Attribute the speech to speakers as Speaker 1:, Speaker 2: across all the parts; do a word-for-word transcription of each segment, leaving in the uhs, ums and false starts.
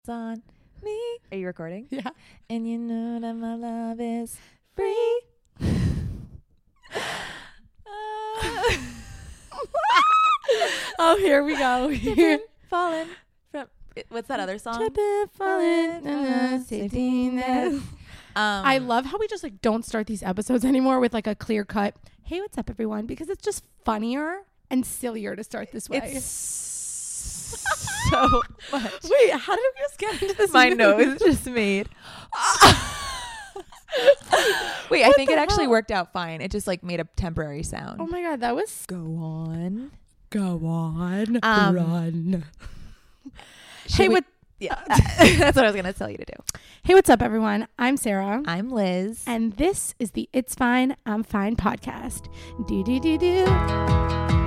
Speaker 1: on me. Are you recording?
Speaker 2: Yeah.
Speaker 1: And you know that my love is free. uh,
Speaker 2: Oh, here we go. Here.
Speaker 1: Falling from what's that other song?
Speaker 2: Tripping, falling, uh, safety net.
Speaker 1: Um,
Speaker 2: I love how we just like don't start these episodes anymore with like a clear cut. Hey, what's up, everyone? Because it's just funnier and sillier to start this way.
Speaker 1: It's so much.
Speaker 2: Wait, how did we just get into this?
Speaker 1: My
Speaker 2: mood?
Speaker 1: nose just made. Wait, I
Speaker 2: What
Speaker 1: think
Speaker 2: the
Speaker 1: it actually
Speaker 2: hell?
Speaker 1: worked out fine. It just like made a temporary sound.
Speaker 2: Oh my god, that was
Speaker 1: Go on.
Speaker 2: go on,
Speaker 1: Um,
Speaker 2: run.
Speaker 1: Should
Speaker 2: Hey,
Speaker 1: we-
Speaker 2: what?
Speaker 1: Yeah, that's what I was gonna tell you to do.
Speaker 2: Hey, what's up, everyone? I'm Sarah,
Speaker 1: I'm Liz.
Speaker 2: and this is the It's Fine, I'm Fine podcast. Do do do do.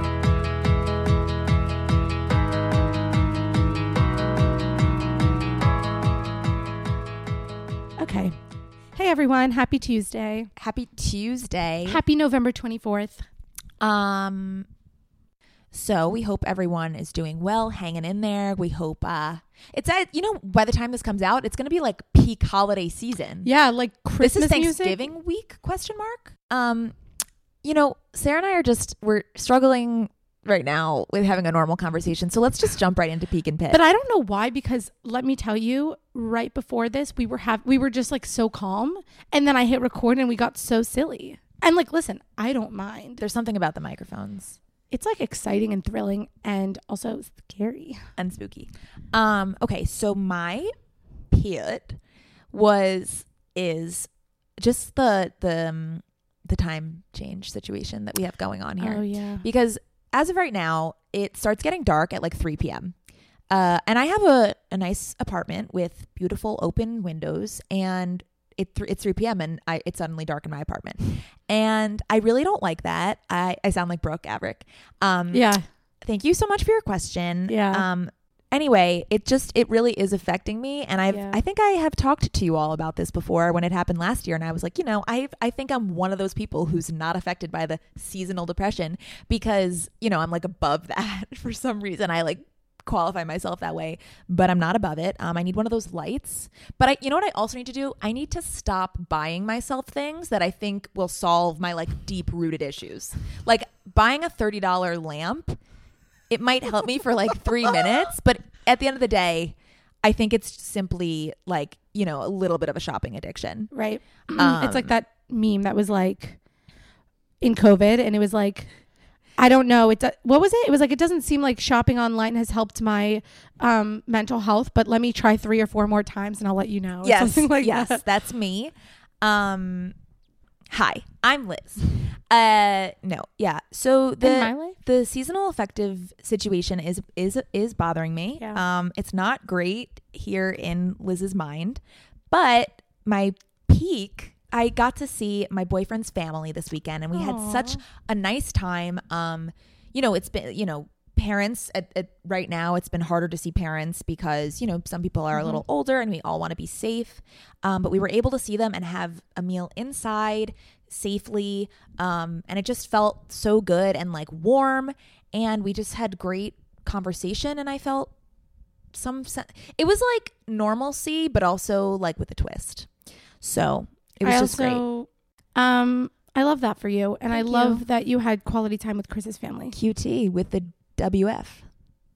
Speaker 2: Okay. Hey, everyone. Happy Tuesday.
Speaker 1: Happy Tuesday.
Speaker 2: Happy November twenty-fourth.
Speaker 1: Um, so we hope everyone is doing well, hanging in there. We hope uh, it's at you know by the time this comes out, it's gonna be like peak holiday season.
Speaker 2: Yeah, like Christmas
Speaker 1: This is
Speaker 2: music.
Speaker 1: Thanksgiving week? Question mark. Um, you know, Sarah and I are just we're struggling right now with having a normal conversation. So let's just jump right into peak and pit.
Speaker 2: But I don't know why, because let me tell you, right before this, we were have we were just like so calm, and then I hit record and we got so silly. And like, listen, I don't mind.
Speaker 1: There's something about the microphones
Speaker 2: It's like exciting and thrilling and also scary.
Speaker 1: and spooky. Um, okay, so my pit was is just the the um, the time change situation that we have going on here.
Speaker 2: Oh yeah.
Speaker 1: Because as of right now, it starts getting dark at like three p.m. Uh, and I have a, a nice apartment with beautiful open windows, and it th- it's three p.m. and I, it's suddenly dark in my apartment. And I really don't like that. I, I sound like Brooke Averick. Um,
Speaker 2: Yeah.
Speaker 1: Thank you so much for your question.
Speaker 2: Yeah.
Speaker 1: Um, anyway, it just, it really is affecting me. And I've,
Speaker 2: Yeah.
Speaker 1: I think I have talked to you all about this before when it happened last year. And I was like, you know, I, I think I'm one of those people who's not affected by the seasonal depression because, you know, I'm like above that for some reason. I like qualify myself that way, but I'm not above it. Um, I need one of those lights, but I, you know what I also need to do? I need to stop buying myself things that I think will solve my like deep rooted issues. Like buying a thirty dollars lamp. It might help me for like three minutes, but at the end of the day, I think it's simply like, you know, a little bit of a shopping addiction.
Speaker 2: Right.
Speaker 1: Um,
Speaker 2: It's like that meme that was like in COVID, and it was like, I don't know. It do- what was it? It was like, it doesn't seem like shopping online has helped my um, mental health, but let me try three or four more times and I'll let you know. Or
Speaker 1: Yes,
Speaker 2: something like
Speaker 1: yes,
Speaker 2: that.
Speaker 1: that's me. Um, hi, I'm Liz. Uh, no, yeah. So
Speaker 2: In
Speaker 1: the
Speaker 2: my life?
Speaker 1: the seasonal affective situation is is is bothering me.
Speaker 2: Yeah.
Speaker 1: Um, it's not great here in Liz's mind, but my peak. I got to see my boyfriend's family this weekend, and we had
Speaker 2: Aw.
Speaker 1: such a nice time. Um, you know, it's been, you know, parents at, at right now, it's been harder to see parents because, you know, some people are
Speaker 2: Mhm.
Speaker 1: a little older and we all want to be safe. Um, but we were able to see them and have a meal inside safely. Um, and it just felt so good and like warm. And we just had great conversation. And I felt some, sen- it was like normalcy, but also like with a twist. So it was
Speaker 2: I
Speaker 1: just great.
Speaker 2: also, um, I love that for you. And I
Speaker 1: Thank
Speaker 2: love
Speaker 1: you.
Speaker 2: that you had quality time with Chris's family.
Speaker 1: Q T with the W F.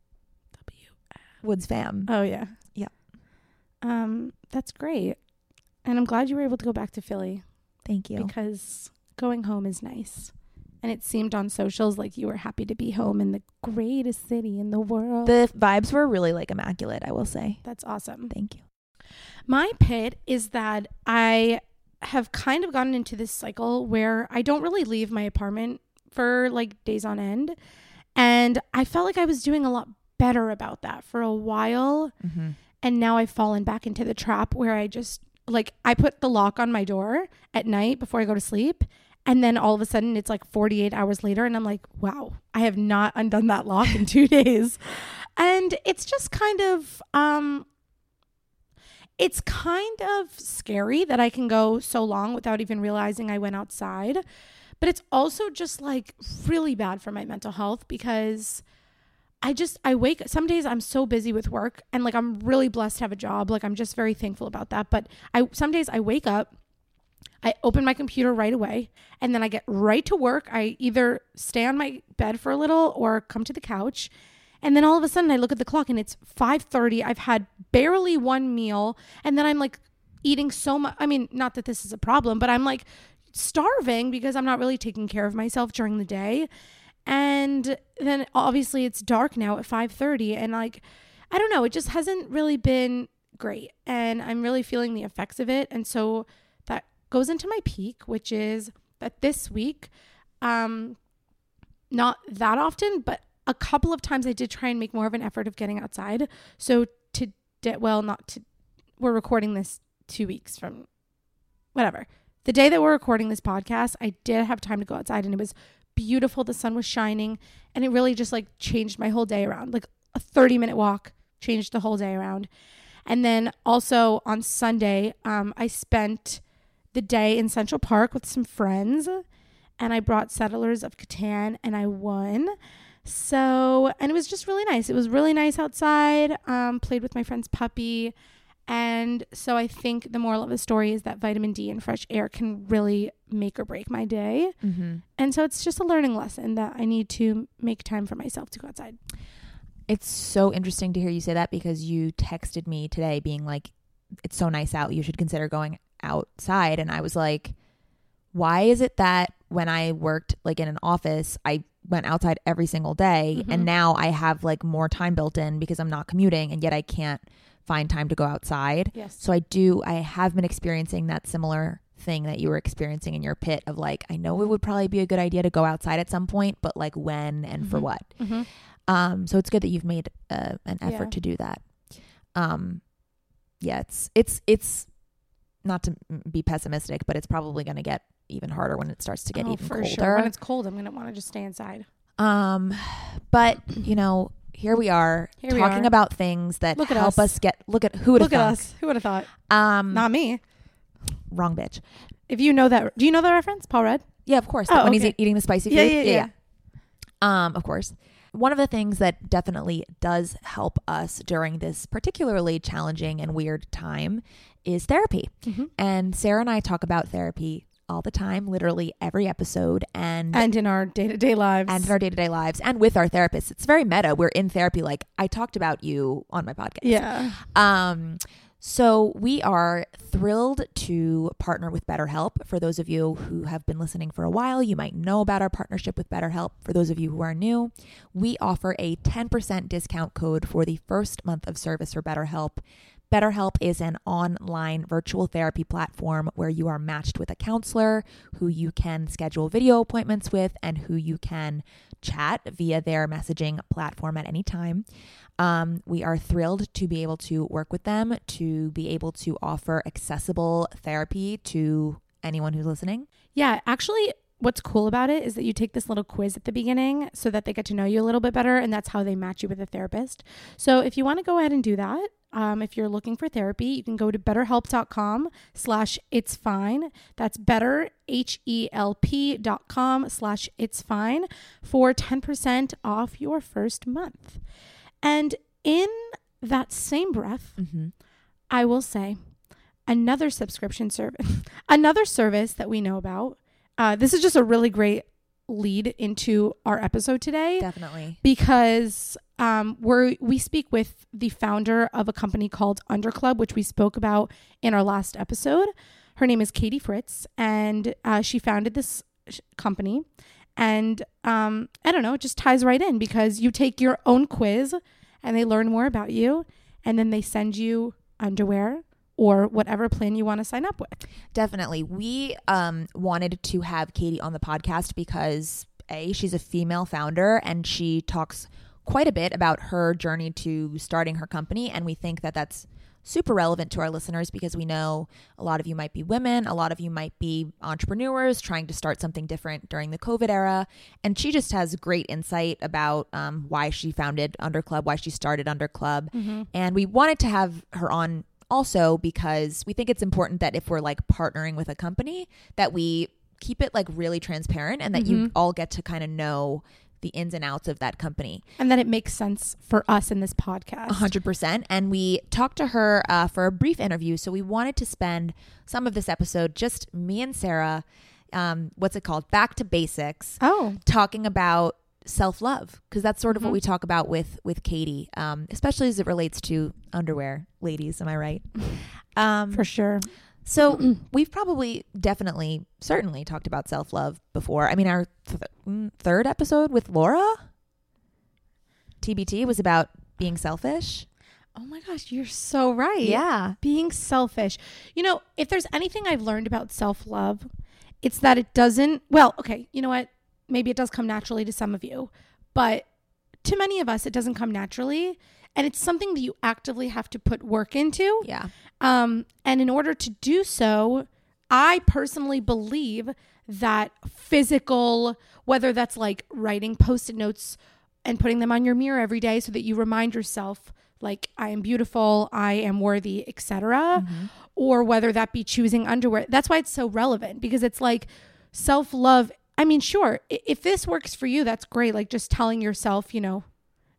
Speaker 1: Woods fam.
Speaker 2: Oh, yeah.
Speaker 1: Yeah.
Speaker 2: Um, that's great. And I'm glad you were able to go back to Philly
Speaker 1: Thank you.
Speaker 2: because going home is nice. And it seemed on socials like you were happy to be home in the greatest city in the world.
Speaker 1: The vibes were really like immaculate, I will say.
Speaker 2: That's awesome.
Speaker 1: Thank you.
Speaker 2: My pit is that I have kind of gotten into this cycle where I don't really leave my apartment for like days on end. And I felt like I was doing a lot better about that for a while.
Speaker 1: Mm-hmm.
Speaker 2: And now I've fallen back into the trap where I just like, I put the lock on my door at night before I go to sleep. And then all of a sudden it's like forty-eight hours later. And I'm like, wow, I have not undone that lock in two days. And it's just kind of, um, it's kind of scary that I can go so long without even realizing I went outside. But it's also just like really bad for my mental health because I just, I wake, some days I'm so busy with work and like, I'm really blessed to have a job. Like I'm just very thankful about that. But I, some days I wake up, I open my computer right away and then I get right to work. I either stay on my bed for a little or come to the couch. And then all of a sudden I look at the clock and it's five thirty. I've had barely one meal. And then I'm like eating so much. I mean, not that this is a problem, but I'm like starving because I'm not really taking care of myself during the day. And then obviously it's dark now at five thirty and like, I don't know, it just hasn't really been great and I'm really feeling the effects of it. And so that goes into my peak, which is that this week, um, not that often, but a couple of times I did try and make more of an effort of getting outside. So to, well, not to, we're recording this two weeks from whatever. The day that we're recording this podcast, I did have time to go outside and it was beautiful. The sun was shining and it really just like changed my whole day around. Like a thirty minute walk changed the whole day around. And then also on Sunday, um, I spent the day in Central Park with some friends and I brought Settlers of Catan and I won. So, and it was just really nice. It was really nice outside. Um, played with my friend's puppy. And so I think the moral of the story is that vitamin D and fresh air can really make or break my day. Mm-hmm. And so it's just a learning lesson that I need to make time for myself to go outside.
Speaker 1: It's so interesting to hear you say that because you texted me today being like, it's so nice out. You should consider going outside. And I was like, why is it that when I worked like in an office, I went outside every single day mm-hmm. and now I have like more time built in because I'm not commuting and yet I can't find time to go outside.
Speaker 2: Yes.
Speaker 1: So I do, I have been experiencing that similar thing that you were experiencing in your pit of like, I know it would probably be a good idea to go outside at some point, but like when and mm-hmm. for what? Mm-hmm. Um, so it's good that you've made uh, an effort yeah. to do that. Um, yeah, it's, it's, it's not to be pessimistic, but it's probably going to get even harder when it starts to get
Speaker 2: oh,
Speaker 1: even
Speaker 2: for
Speaker 1: colder.
Speaker 2: Sure. When it's cold, I'm going to want to just stay inside.
Speaker 1: Um, but you know, here we are
Speaker 2: here we
Speaker 1: talking
Speaker 2: are.
Speaker 1: about things that
Speaker 2: look
Speaker 1: help
Speaker 2: us.
Speaker 1: us get, look at who would have
Speaker 2: Look at
Speaker 1: thunk?
Speaker 2: us. Who would have thought?
Speaker 1: Um,
Speaker 2: Not me.
Speaker 1: Wrong bitch.
Speaker 2: If you know that, do you know the reference? Paul Rudd?
Speaker 1: Yeah, of course.
Speaker 2: Oh,
Speaker 1: when
Speaker 2: okay.
Speaker 1: he's eating the spicy food.
Speaker 2: Yeah, yeah, yeah,
Speaker 1: yeah, yeah. Um, of course. One of the things that definitely does help us during this particularly challenging and weird time is therapy. Mm-hmm. And Sarah and I talk about therapy all the time, literally every episode. And
Speaker 2: and in our day-to-day lives.
Speaker 1: And in our day-to-day lives. And with our therapists. It's very meta. We're in therapy. Like, I talked about you on my podcast.
Speaker 2: Yeah.
Speaker 1: Um, so we are thrilled to partner with BetterHelp. For those of you who have been listening for a while, you might know about our partnership with BetterHelp. For those of you who are new, we offer a ten percent discount code for the first month of service for BetterHelp. BetterHelp is an online virtual therapy platform where you are matched with a counselor who you can schedule video appointments with and who you can chat via their messaging platform at any time. Um, we are thrilled to be able to work with them, to be able to offer accessible therapy to anyone who's listening.
Speaker 2: Yeah, actually, what's cool about it is that you take this little quiz at the beginning so that they get to know you a little bit better, and that's how they match you with a therapist. So if you want to go ahead and do that, um, if you're looking for therapy, you can go to betterhelp.com slash it's fine. That's better, H-E-L-P dot com slash it's fine for ten percent off your first month. And in that same breath, mm-hmm. I will say another subscription service, another service that we know about. Uh, this is just a really great lead into our episode today.
Speaker 1: Definitely.
Speaker 2: Because um, we're, we speak with the founder of a company called Underclub, which we spoke about in our last episode. Her name is Katie Fritz, and uh, she founded this sh- company. And um, I don't know, it just ties right in because you take your own quiz and they learn more about you. And then they send you underwear or whatever plan you want to sign up with.
Speaker 1: Definitely. We um, wanted to have Katie on the podcast because A, she's a female founder and she talks quite a bit about her journey to starting her company. And we think that that's super relevant to our listeners because we know a lot of you might be women, a lot of you might be entrepreneurs trying to start something different during the COVID era. And she just has great insight about um, why she founded Underclub, why she started Underclub. Mm-hmm. And we wanted to have her on also because we think it's important that if we're like partnering with a company that we keep it like really transparent and that mm-hmm. you all get to kind of know the ins and outs of that company.
Speaker 2: And that it makes sense for us in this podcast.
Speaker 1: A hundred percent. And we talked to her uh, for a brief interview. So we wanted to spend some of this episode, just me and Sarah, um, what's it called? Back to basics.
Speaker 2: Oh.
Speaker 1: Talking about self-love, because that's sort of
Speaker 2: Mm-hmm.
Speaker 1: what we talk about with with Katie, um, especially as it relates to underwear, ladies. Am I right? Um,
Speaker 2: For sure.
Speaker 1: So we've probably, definitely, certainly talked about self-love before. I mean, our th- mm, third episode with Laura, T B T, was about being selfish.
Speaker 2: Oh my gosh, you're so right.
Speaker 1: Yeah.
Speaker 2: Being selfish. You know, if there's anything I've learned about self-love, it's that it doesn't, well, okay, you know what? Maybe it does come naturally to some of you, but to many of us, it doesn't come naturally. And it's something that you actively have to put work into.
Speaker 1: Yeah.
Speaker 2: Um, and in order to do so, I personally believe that physical, whether that's like writing post-it notes and putting them on your mirror every day so that you remind yourself, like, I am beautiful, I am worthy, et cetera,
Speaker 1: Mm-hmm.
Speaker 2: or whether that be choosing underwear. That's why it's so relevant, because it's like self-love. I mean, sure, if this works for you, that's great. Like just telling yourself, you know,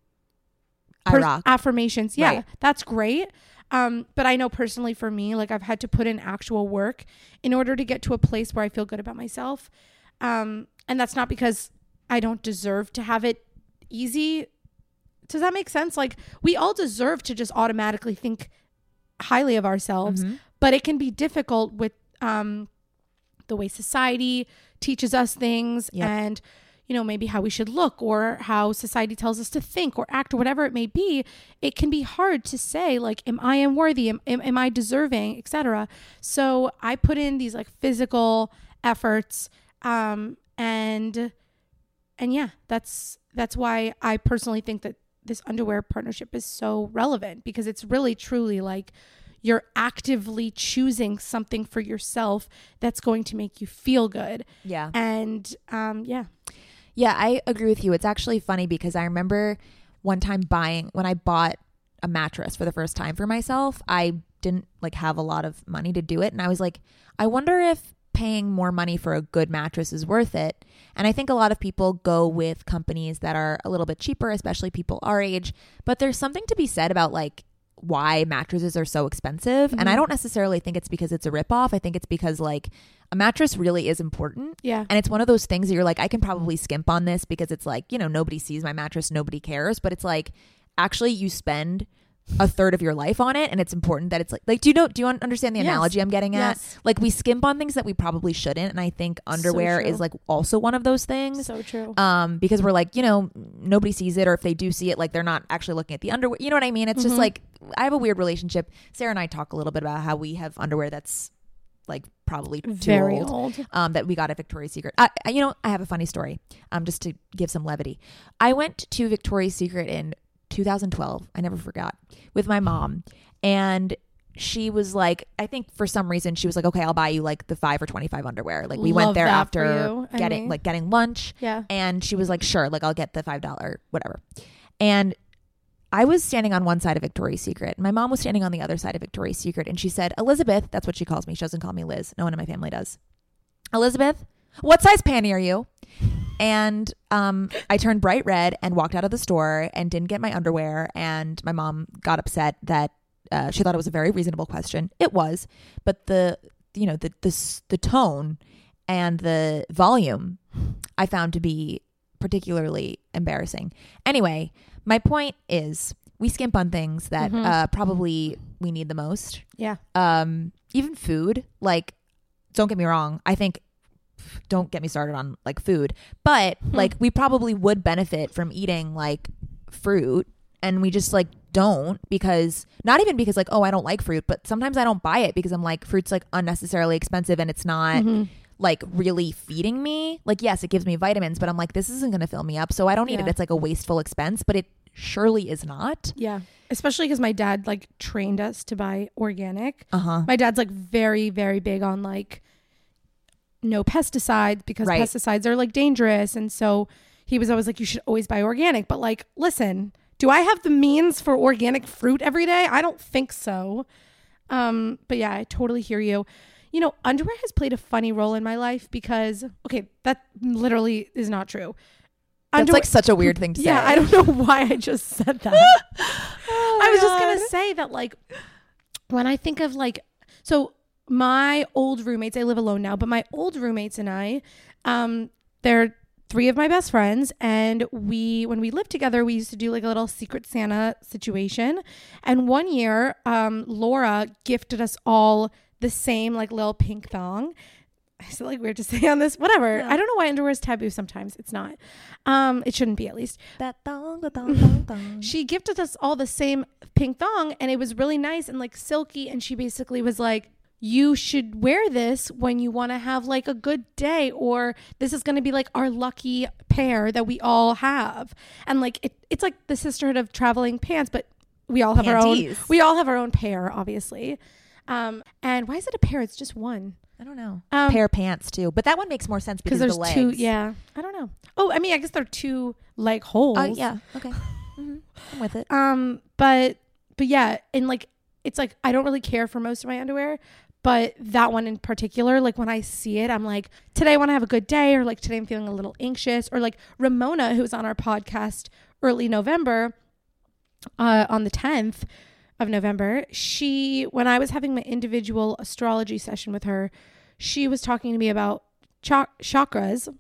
Speaker 1: I
Speaker 2: pers-
Speaker 1: rock.
Speaker 2: affirmations. Yeah,
Speaker 1: Right.
Speaker 2: that's great. Um, but I know personally for me, like I've had to put in actual work in order to get to a place where I feel good about myself. Um, and that's not because I don't deserve to have it easy. Does that make sense? Like we all deserve to just automatically think highly of ourselves,
Speaker 1: Mm-hmm.
Speaker 2: but it can be difficult with um, the way society teaches us things
Speaker 1: Yep.
Speaker 2: and, you know, maybe how we should look or how society tells us to think or act or whatever it may be. It can be hard to say, like, am I unworthy? Am, am, am I deserving, et cetera. So I put in these like physical efforts um, and and yeah, that's that's why I personally think that this underwear partnership is so relevant, because it's really truly like you're actively choosing something for yourself that's going to make you feel good.
Speaker 1: Yeah.
Speaker 2: And um, yeah.
Speaker 1: Yeah, I agree with you. It's actually funny because I remember one time buying, when I bought a mattress for the first time for myself, I didn't like have a lot of money to do it. And I was like, I wonder if paying more money for a good mattress is worth it. And I think a lot of people go with companies that are a little bit cheaper, especially people our age. But there's something to be said about like why mattresses are so expensive.
Speaker 2: Mm-hmm.
Speaker 1: And I don't necessarily think it's because it's a ripoff. I think it's because like a mattress really is important.
Speaker 2: Yeah.
Speaker 1: And it's one of those things that you're like, I can probably skimp on this because it's like, you know, nobody sees my mattress, nobody cares. But it's like, actually you spend a third of your life on it, and it's important that it's like, like, do you know, do you understand the
Speaker 2: Yes.
Speaker 1: analogy I'm getting at?
Speaker 2: Yes.
Speaker 1: Like we skimp on things that we probably shouldn't. And I think underwear
Speaker 2: true.
Speaker 1: is like also one of those things.
Speaker 2: So true.
Speaker 1: Um, because we're like, you know, nobody sees it, or if they do see it, like they're not actually looking at the underwear. You know what I mean? It's just
Speaker 2: Mhm.
Speaker 1: like, I have a weird relationship. Sarah and I talk a little bit about how we have underwear that's like probably too
Speaker 2: Very
Speaker 1: old,
Speaker 2: old.
Speaker 1: um, that we got at Victoria's Secret. I, I, you know, I have a funny story, um, just to give some levity. I went to Victoria's Secret in two thousand twelve. I never forgot, with my mom, and she was like, I think for some reason she was like, okay, I'll buy you like the five or twenty-five underwear. Like we
Speaker 2: Love
Speaker 1: went there
Speaker 2: that
Speaker 1: after
Speaker 2: for you. I
Speaker 1: getting
Speaker 2: mean-
Speaker 1: like getting lunch,
Speaker 2: Yeah.
Speaker 1: and she was like, sure, like I'll get the five dollar whatever. And I was standing on one side of Victoria's Secret. My mom was standing on the other side of Victoria's Secret, and she said, Elizabeth, that's what she calls me. She doesn't call me Liz. No one in my family does. Elizabeth, what size panty are you? And um, I turned bright red and walked out of the store and didn't get my underwear. And my mom got upset that uh, she thought it was a very reasonable question. It was, but the you know the the s- the tone and the volume I found to be particularly embarrassing. Anyway, my point is we skimp on things that
Speaker 2: Mhm.
Speaker 1: uh, probably we need the most.
Speaker 2: Yeah.
Speaker 1: Um, even food, like, don't get me wrong. I think, don't get me started on like food, but
Speaker 2: Hmm.
Speaker 1: like we probably would benefit from eating like fruit, and we just like don't, because not even because like, oh, I don't like fruit, but sometimes I don't buy it because I'm like, fruit's like unnecessarily expensive and it's not
Speaker 2: Mhm.
Speaker 1: like really feeding me. Like, yes, it gives me vitamins, but I'm like, this isn't going to fill me up, so I don't eat
Speaker 2: Yeah.
Speaker 1: it. It's like a wasteful expense, but it surely is not.
Speaker 2: Yeah. Especially because my dad like trained us to buy organic.
Speaker 1: Uh-huh.
Speaker 2: My dad's like very, very big on like no pesticides, because
Speaker 1: Right.
Speaker 2: pesticides are like dangerous. And so he was always like, you should always buy organic. But like, listen, do I have the means for organic fruit every day? I don't think so. Um, but yeah, I totally hear you. You know, underwear has played a funny role in my life because, okay, that literally is not true.
Speaker 1: That's
Speaker 2: underwear-
Speaker 1: like such a weird thing to
Speaker 2: yeah,
Speaker 1: say.
Speaker 2: I don't know why I just said that.
Speaker 1: Oh
Speaker 2: I was just
Speaker 1: God.
Speaker 2: going to say that, like, when I think of, like, so my old roommates, I live alone now, but my old roommates and I, um, they're three of my best friends. And we, when we lived together, we used to do like a little Secret Santa situation. And one year, um, Laura gifted us all the same, like, little pink thong. Is it like weird to say on this? Whatever.
Speaker 1: Yeah.
Speaker 2: I don't know why underwear is taboo sometimes. It's not. Um, it shouldn't be, at least.
Speaker 1: That thong, the thong, thong, thong.
Speaker 2: She gifted us all the same pink thong, and it was really nice and like silky. And she basically was like, you should wear this when you want to have like a good day, or this is going to be like our lucky pair that we all have. And like, it, it's like the sisterhood of traveling pants, but we all have
Speaker 1: Panties.
Speaker 2: our own, we all have our own pair, obviously. Um, and why is it a pair? It's just one.
Speaker 1: I don't know.
Speaker 2: Um,
Speaker 1: Pair of pants too, but that one makes more sense because
Speaker 2: there's
Speaker 1: of the legs.
Speaker 2: two. Yeah. I don't know. Oh, I mean, I guess they're two leg holes.
Speaker 1: Oh yeah. Okay. Mm-hmm. I'm with it.
Speaker 2: Um, but but yeah, and like it's like I don't really care for most of my underwear, but that one in particular, like when I see it, I'm like, today I want to have a good day, or like today I'm feeling a little anxious, or like Ramona, who was on our podcast early November, uh, on the tenth of November, she, when I was having my individual astrology session with her, she was talking to me about ch- chakras,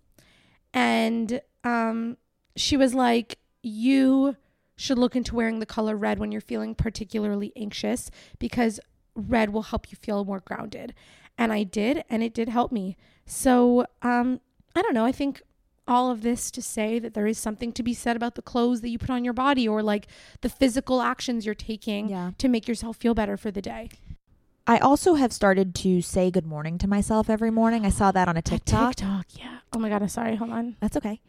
Speaker 2: and um, she was like, you should look into wearing the color red when you're feeling particularly anxious, because red will help you feel more grounded. And I did, and it did help me. So um, I don't know. I think all of this to say that there is something to be said about the clothes that you put on your body, or like the physical actions you're taking
Speaker 1: Yeah.
Speaker 2: to make yourself feel better for the day.
Speaker 1: I also have started to say good morning to myself every morning. I saw that on a TikTok.
Speaker 2: TikTok, yeah. Oh my God, I'm sorry. Hold on.
Speaker 1: That's okay.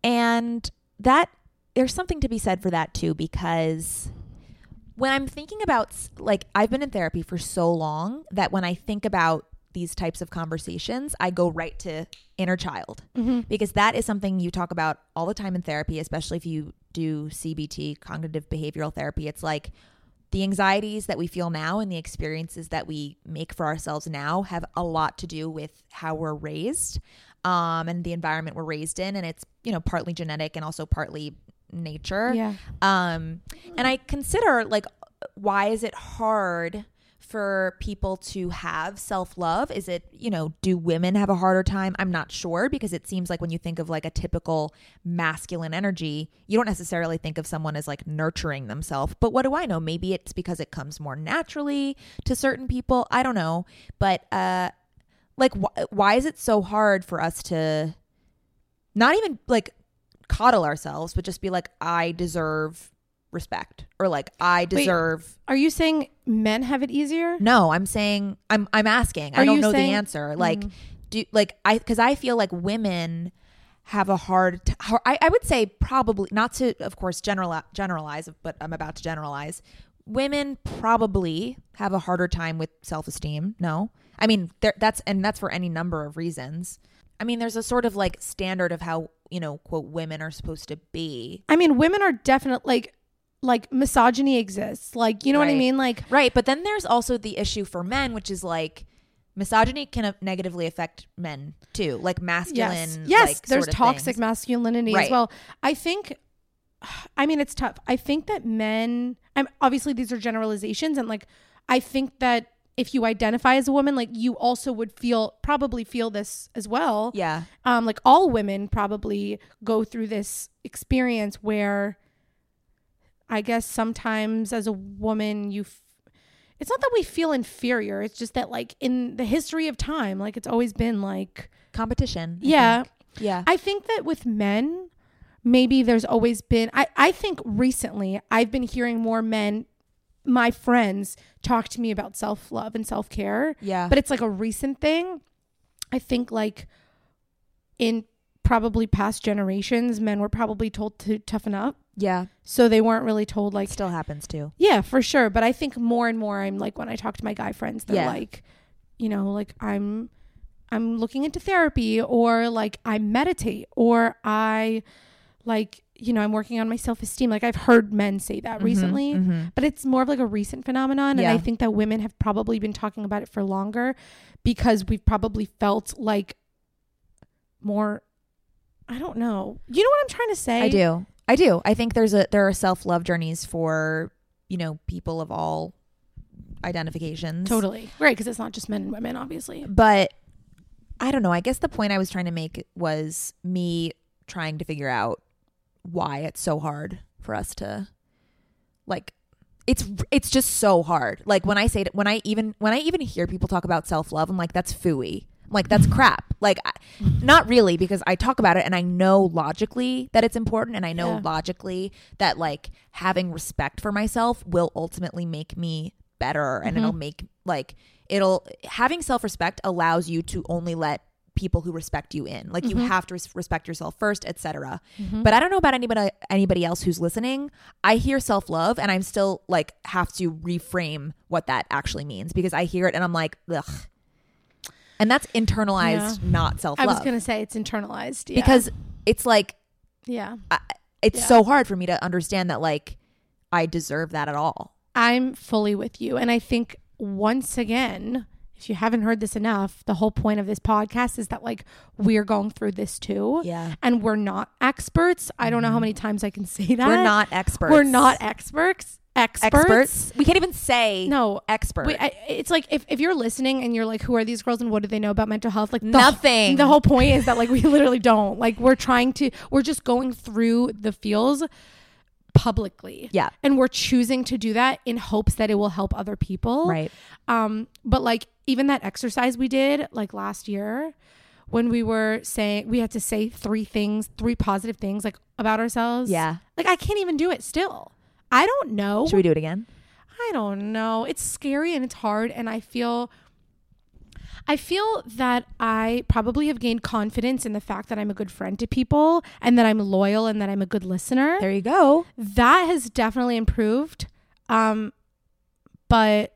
Speaker 1: And that there's something to be said for that too, because when I'm thinking about, like, I've been in therapy for so long that when I think about these types of conversations, I go right to inner child,
Speaker 2: Mm-hmm.
Speaker 1: because that is something you talk about all the time in therapy, especially if you do C B T, cognitive behavioral therapy. It's like the anxieties that we feel now and the experiences that we make for ourselves now have a lot to do with how we're raised, um, and the environment we're raised in. And it's, you know, partly genetic and also partly nature.
Speaker 2: Yeah.
Speaker 1: Um, and I consider, like, why is it hard for people to have self-love? Is it, you know, do women have a harder time? I'm not sure, because it seems like when you think of like a typical masculine energy, you don't necessarily think of someone as like nurturing themselves. But what do I know? Maybe it's because it comes more naturally to certain people. I don't know. But uh, like, wh- why is it so hard for us to not even like coddle ourselves, but just be like, I deserve respect, or like I deserve.
Speaker 2: Wait, are you saying men have it easier?
Speaker 1: No, I'm saying I'm I'm asking.
Speaker 2: Are
Speaker 1: I don't
Speaker 2: you
Speaker 1: know
Speaker 2: saying-
Speaker 1: the answer. Like,
Speaker 2: Mm.
Speaker 1: do like I because I feel like women have a hard. T- har- I I would say probably not to, of course, general generalize, but I'm about to generalize. Women probably have a harder time with self-esteem. No, I mean there, that's and that's for any number of reasons. I mean, there's a sort of like standard of how, you know, quote, women are supposed to be.
Speaker 2: I mean, women are definitely like, like misogyny exists. Like, you know what I
Speaker 1: Right.
Speaker 2: mean? Like,
Speaker 1: Right. But then there's also the issue for men, which is like misogyny can uh, negatively affect men too. Like masculine.
Speaker 2: yes, yes,
Speaker 1: like,
Speaker 2: there's
Speaker 1: sort of
Speaker 2: toxic
Speaker 1: things.
Speaker 2: masculinity as
Speaker 1: Right.
Speaker 2: well. I think, I mean, it's tough. I think that men, I'm obviously these are generalizations, and like, I think that if you identify as a woman, like you also would feel, probably feel this as well.
Speaker 1: Yeah.
Speaker 2: Um, like all women probably go through this experience where I guess sometimes as a woman, you, f- it's not that we feel inferior. It's just that like in the history of time, like it's always been like,
Speaker 1: Competition. I
Speaker 2: yeah.
Speaker 1: think. Yeah.
Speaker 2: I think that with men, maybe there's always been, I, I think recently I've been hearing more men, my friends, talk to me about self-love and self-care.
Speaker 1: Yeah.
Speaker 2: But it's like a recent thing. I think like in probably past generations, men were probably told to toughen up.
Speaker 1: yeah.
Speaker 2: So they weren't really told like,
Speaker 1: It still happens too.
Speaker 2: yeah, for sure. But I think more and more I'm like, when I talk to my guy friends, they're
Speaker 1: Yeah.
Speaker 2: like, you know, like I'm, I'm looking into therapy, or like I meditate, or I like, you know, I'm working on my self-esteem. Like I've heard men say that
Speaker 1: Mhm,
Speaker 2: recently,
Speaker 1: mhm.
Speaker 2: but it's more of like a recent phenomenon.
Speaker 1: Yeah.
Speaker 2: And I think that women have probably been talking about it for longer because we've probably felt like more I don't know. You know what I'm trying to say?
Speaker 1: I do. I do. I think there's a there are self-love journeys for, you know, people of all identifications.
Speaker 2: Totally. Right, because it's not just men and women, obviously.
Speaker 1: But I don't know. I guess the point I was trying to make was me trying to figure out why it's so hard for us to, like, it's it's just so hard. Like when I say it, when I even when I even hear people talk about self-love, I'm like, that's phooey. I'm like, that's crap. Like, I, not really, because I talk about it and I know logically that it's important, and I know
Speaker 2: Yeah.
Speaker 1: logically that, like, having respect for myself will ultimately make me better, and
Speaker 2: Mhm.
Speaker 1: it'll make, like, it'll having self-respect allows you to only let people who respect you in. Like,
Speaker 2: Mhm.
Speaker 1: you have to res- respect yourself first, et cetera.
Speaker 2: Mhm.
Speaker 1: But I don't know about anybody anybody else who's listening. I hear self-love and I'm still, like, have to reframe what that actually means, because I hear it and I'm like, ugh. And that's internalized,
Speaker 2: Yeah.
Speaker 1: not self-love.
Speaker 2: I was going to say it's internalized. Yeah.
Speaker 1: Because it's like,
Speaker 2: yeah.
Speaker 1: I, it's
Speaker 2: Yeah.
Speaker 1: so hard for me to understand that, like, I deserve that at all.
Speaker 2: I'm fully with you. And I think once again, if you haven't heard this enough, the whole point of this podcast is that, like, we're going through this too.
Speaker 1: Yeah.
Speaker 2: And we're not experts. I don't know how many times I can say that.
Speaker 1: We're not experts.
Speaker 2: We're not experts. Experts.
Speaker 1: experts. We can't even say
Speaker 2: No.
Speaker 1: expert.
Speaker 2: Wait, I, it's like if, if you're listening and you're like, who are these girls and what do they know about mental health? Like the,
Speaker 1: Nothing.
Speaker 2: The whole point is that, like, we literally don't. Like, we're trying to, we're just going through the feels publicly.
Speaker 1: Yeah.
Speaker 2: And we're choosing to do that in hopes that it will help other people.
Speaker 1: Right.
Speaker 2: Um, but like even that exercise we did like last year when we were saying we had to say three things, three positive things like about ourselves.
Speaker 1: Yeah.
Speaker 2: Like I can't even do it still. I don't know.
Speaker 1: Should we do it again?
Speaker 2: I don't know. It's scary and it's hard. And I feel, I feel that I probably have gained confidence in the fact that I'm a good friend to people and that I'm loyal and that I'm a good listener.
Speaker 1: There you go.
Speaker 2: That has definitely improved. Um, but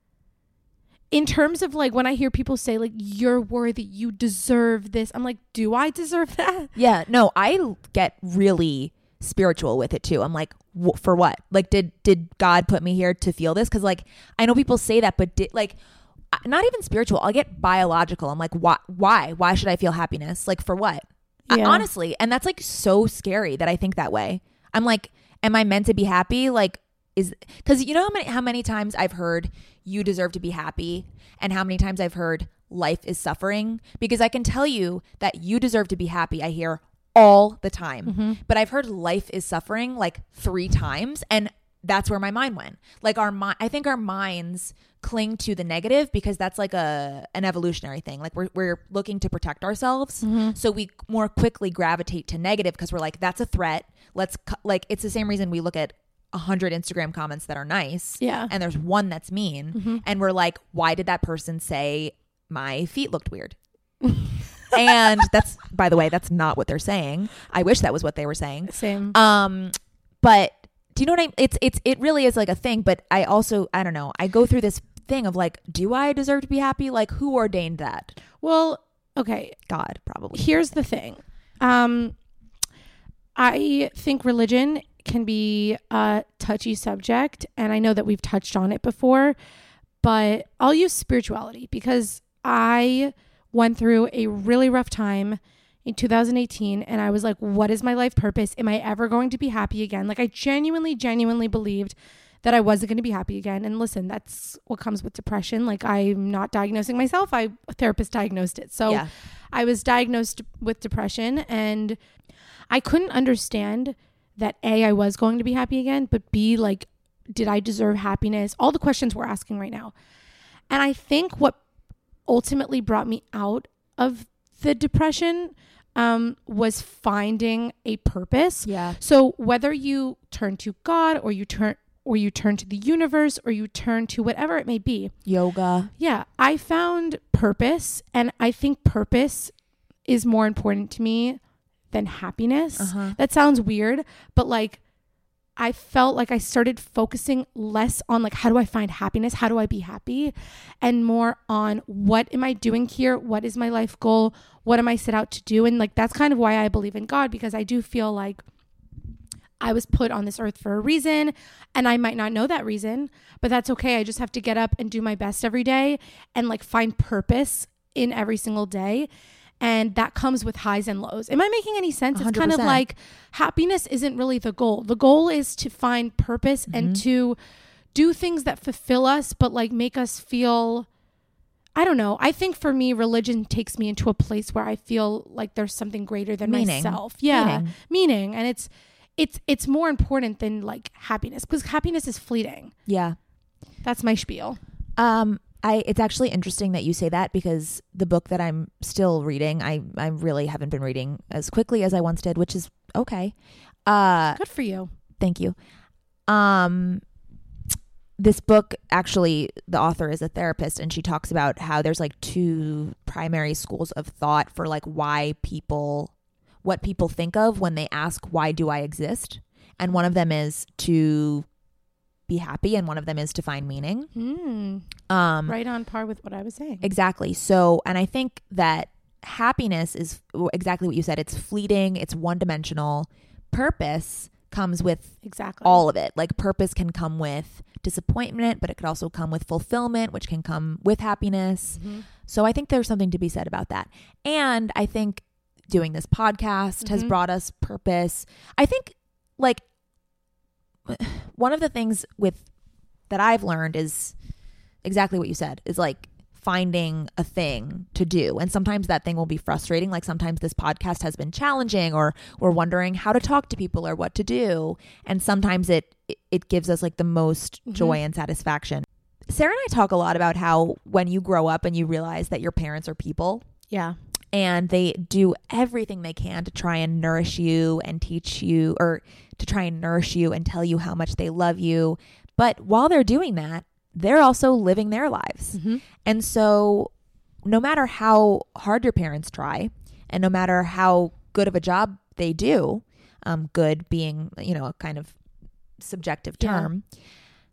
Speaker 2: in terms of like when I hear people say like, you're worthy, you deserve this. I'm like, do I deserve that?
Speaker 1: Yeah. No, I get really spiritual with it too. I'm like, wh- for what? Like, did did God put me here to feel this? Because like I know people say that, but did, like I- not even spiritual. I'll get biological. I'm like, why? Why? Why should I feel happiness? Like for what? I-
Speaker 2: Yeah.
Speaker 1: honestly, and that's like so scary that I think that way. I'm like, am I meant to be happy? Like, is because you know how many how many times I've heard you deserve to be happy, and how many times I've heard life is suffering. Because I can tell you that you deserve to be happy. I hear all the time.
Speaker 2: Mm-hmm.
Speaker 1: But I've heard life is suffering like three times, and that's where my mind went. Like our mind, I think our minds cling to the negative because that's like a an evolutionary thing. Like we're we're looking to protect ourselves,
Speaker 2: Mm-hmm.
Speaker 1: so we more quickly gravitate to negative because we're like, that's a threat. Let's cu-. Like it's the same reason we look at a hundred Instagram comments that are nice,
Speaker 2: Yeah.
Speaker 1: and there's one that's mean,
Speaker 2: Mm-hmm.
Speaker 1: and we're like, why did that person say my feet looked weird? And that's, by the way, that's not what they're saying. I wish that was what they were saying.
Speaker 2: Same.
Speaker 1: Um, but do you know what I? It's it's it really is like a thing. But I also I don't know. I go through this thing of like, do I deserve to be happy? Like, who ordained that?
Speaker 2: Well, okay.
Speaker 1: God, probably.
Speaker 2: Here's the thing. Um, I think religion can be a touchy subject, and I know that we've touched on it before, but I'll use spirituality because I went through a really rough time in two thousand eighteen, and I was like, what is my life purpose? Am I ever going to be happy again? Like I genuinely, genuinely believed that I wasn't going to be happy again. And listen, that's what comes with depression. Like I'm not diagnosing myself. I a therapist diagnosed it. So
Speaker 1: Yeah.
Speaker 2: I was diagnosed with depression, and I couldn't understand that A, I was going to be happy again, but B, like, did I deserve happiness? All the questions we're asking right now. And I think what ultimately brought me out of the depression um, was finding a purpose.
Speaker 1: Yeah.
Speaker 2: So whether you turn to God or you turn or you turn to the universe or you turn to whatever it may be.
Speaker 1: Yoga.
Speaker 2: Yeah, I found purpose, and I think purpose is more important to me than happiness.
Speaker 1: Uh-huh.
Speaker 2: That sounds weird, but like I felt like I started focusing less on like, how do I find happiness? How do I be happy? And more on what am I doing here? What is my life goal? What am I set out to do? And like, that's kind of why I believe in God, because I do feel like I was put on this earth for a reason, and I might not know that reason, but that's okay. I just have to get up and do my best every day and like find purpose in every single day. And that comes with highs and lows. Am I making any sense? It's
Speaker 1: one hundred
Speaker 2: kind
Speaker 1: percent.
Speaker 2: of like happiness isn't really the goal. The goal is to find purpose mm-hmm. and to do things that fulfill us, but like make us feel, I don't know. I think for me, religion takes me into a place where I feel like there's something greater than
Speaker 1: Meaning.
Speaker 2: myself. Yeah.
Speaker 1: Meaning.
Speaker 2: Meaning. And it's, it's, it's more important than like happiness, because happiness is fleeting.
Speaker 1: Yeah.
Speaker 2: That's my spiel.
Speaker 1: Um, I, it's actually interesting that you say that, because the book that I'm still reading, I, I really haven't been reading as quickly as I once did, which is okay. Uh,
Speaker 2: Good for you.
Speaker 1: Thank you. Um, this book, actually, the author is a therapist, and she talks about how there's like two primary schools of thought for like why people, what people think of when they ask, why do I exist? And one of them is to be happy, and one of them is to find meaning.
Speaker 2: Mm.
Speaker 1: Um,
Speaker 2: right on par with what I was saying.
Speaker 1: Exactly. So, and I think that happiness is exactly what you said. It's fleeting. It's one dimensional. Purpose comes with
Speaker 2: exactly
Speaker 1: all of it. Like purpose can come with disappointment, but it could also come with fulfillment, which can come with happiness. Mm-hmm. So I think there's something to be said about that. And I think doing this podcast mm-hmm. has brought us purpose. I think like one of the things with that I've learned is exactly what you said, is like finding a thing to do. And sometimes that thing will be frustrating. Like sometimes this podcast has been challenging, or we're wondering how to talk to people or what to do. And sometimes it, it gives us like the most mm-hmm. joy and satisfaction. Sarah and I talk a lot about how when you grow up and you realize that your parents are people.
Speaker 2: Yeah.
Speaker 1: And they do everything they can to try and nourish you and teach you, or to try and nourish you and tell you how much they love you. But while they're doing that, they're also living their lives. Mm-hmm. And so no matter how hard your parents try, and no matter how good of a job they do, um, good being, you know, a kind of subjective term, yeah.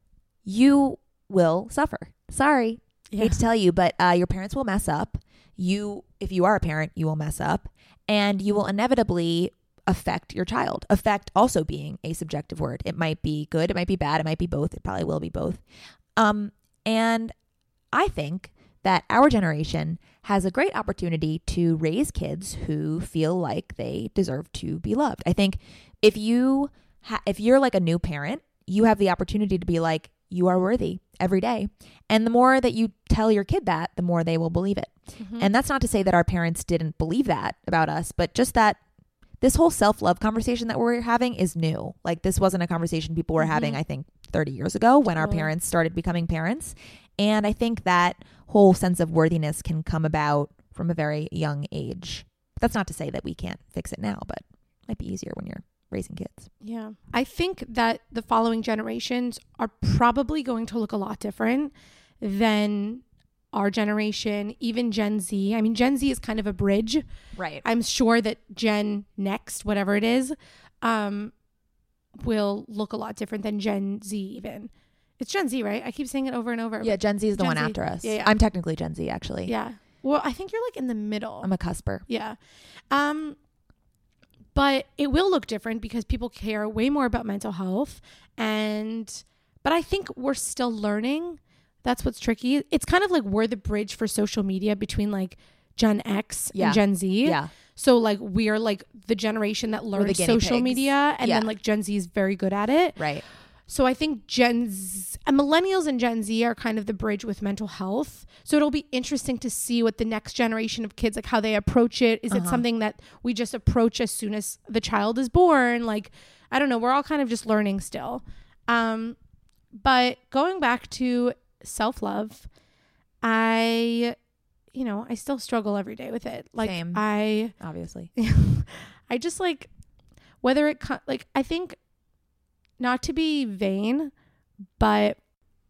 Speaker 1: you will suffer. Sorry. Yeah. Hate to tell you, but uh, your parents will mess up. You, if you are a parent, you will mess up, and you will inevitably affect your child. Affect also being a subjective word. It might be good. It might be bad. It might be both. It probably will be both. Um, and I think that our generation has a great opportunity to raise kids who feel like they deserve to be loved. I think if you, ha- if you're like a new parent, you have the opportunity to be like, you are worthy every day. And the more that you tell your kid that, the more they will believe it. Mm-hmm. And that's not to say that our parents didn't believe that about us, but just that this whole self-love conversation that we're having is new. Like this wasn't a conversation people were mm-hmm. having, I think, thirty years ago when totally. Our parents started becoming parents. And I think that whole sense of worthiness can come about from a very young age. That's not to say that we can't fix it now, but it might be easier when you're raising kids.
Speaker 2: Yeah. I think that the following generations are probably going to look a lot different than our generation, even Gen Z. I mean, Gen Z is kind of a bridge.
Speaker 1: Right.
Speaker 2: I'm sure that Gen Next, whatever it is, um, will look a lot different than Gen Z even. It's Gen Z, right? I keep saying it over and over.
Speaker 1: Yeah, Gen Z is the
Speaker 2: Gen
Speaker 1: one
Speaker 2: Z.
Speaker 1: after us.
Speaker 2: Yeah, yeah.
Speaker 1: I'm technically Gen Z, actually.
Speaker 2: Yeah. Well, I think you're like in the middle.
Speaker 1: I'm a cusper.
Speaker 2: Yeah. Um, but it will look different because people care way more about mental health. And, but I think we're still learning. That's what's tricky. It's kind of like we're the bridge for social media between like Gen X
Speaker 1: yeah.
Speaker 2: and Gen Z.
Speaker 1: Yeah.
Speaker 2: So like we're like the generation that learns social
Speaker 1: pigs.
Speaker 2: media, and
Speaker 1: yeah.
Speaker 2: then like Gen Z is very good at it.
Speaker 1: Right.
Speaker 2: So I think Gen Z, and millennials and Gen Z are kind of the bridge with mental health. So it'll be interesting to see what the next generation of kids, like how they approach it. Is uh-huh. it something that we just approach as soon as the child is born? Like, I don't know. We're all kind of just learning still. Um, but going back to self-love, I, you know, I still struggle every day with it. Like
Speaker 1: Same.
Speaker 2: I,
Speaker 1: obviously,
Speaker 2: I just like, whether it, co- like, I think, not to be vain, but